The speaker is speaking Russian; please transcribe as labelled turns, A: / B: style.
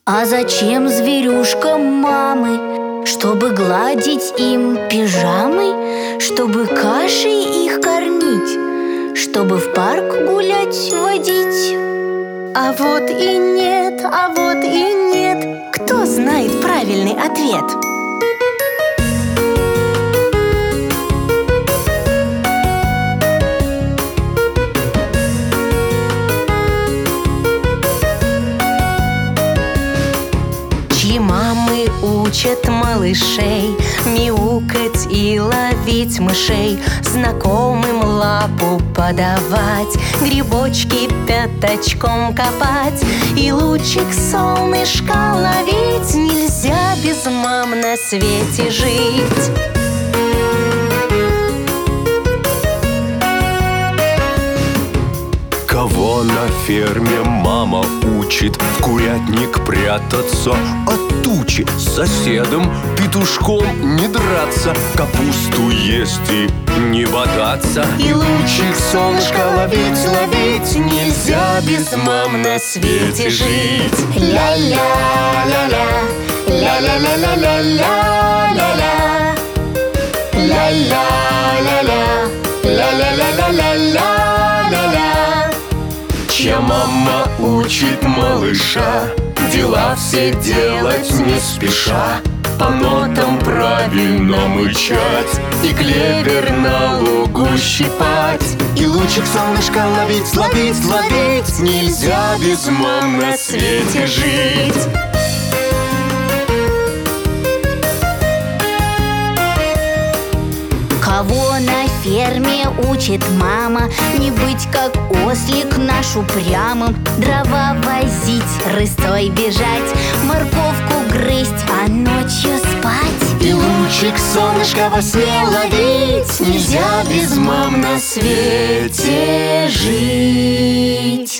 A: А зачем зверюшкам мамы? Чтобы гладить им пижамы, чтобы кашей их кормить, чтобы в парк гулять водить.
B: А вот и нет, а вот и нет. Кто знает правильный ответ? Чьи мамы учат малышей мяукать и ловить мышей, знакомым лапу подавать, грибочки пятачком копать и лучик солнышка ловить. Нельзя без мам на свете жить.
C: Кого на ферме мама учит в курятник прятаться от тучи, с соседом петушком не драться, капусту есть и не бодаться,
B: и лучик солнышка ловить, ловить. Нельзя без мам на свете жить. Ля-ля-ля-ля, ля-ля-ля-ля-ля-ля-ля, ля-ля-ля-ля, ля-ля-ля-ля-ля-ля.
C: чья мама учит малыша дела все делать не спеша, по нотам правильно мычать и клевер на лугу щипать,
B: и лучик солнышка ловить, ловить, ловить. Нельзя без мам на свете жить.
A: Кого на ферме учит мама не быть как ослик наш упрямым, дрова возить, рысцой бежать, морковку грызть, а ночью спать.
B: И лучик солнышка во сне ловить. Нельзя без мам на свете жить.